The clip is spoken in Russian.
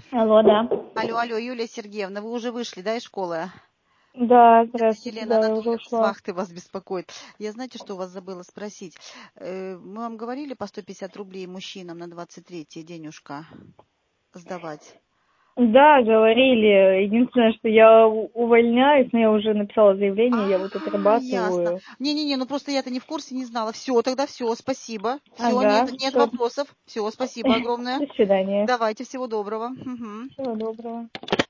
Алло, да. Алло, Юлия Сергеевна, вы уже вышли, да, из школы? Да, Это здравствуйте, Елена да, я уже Анатольевна с ушла. вахты вас беспокоит. Я, знаете, что у вас забыла спросить? Мы вам говорили по 150 рублей мужчинам на 23-е денежка сдавать? Да, говорили. Единственное, что я увольняюсь, но я уже написала заявление, я вот Ясно. отрабатываю. Не-не-не, ну просто я-то не в курсе, не знала. Все, тогда все, спасибо. Все, Ага, нет все. вопросов. Все, спасибо огромное. До свидания. Давайте, всего доброго. Мгм. Всего доброго.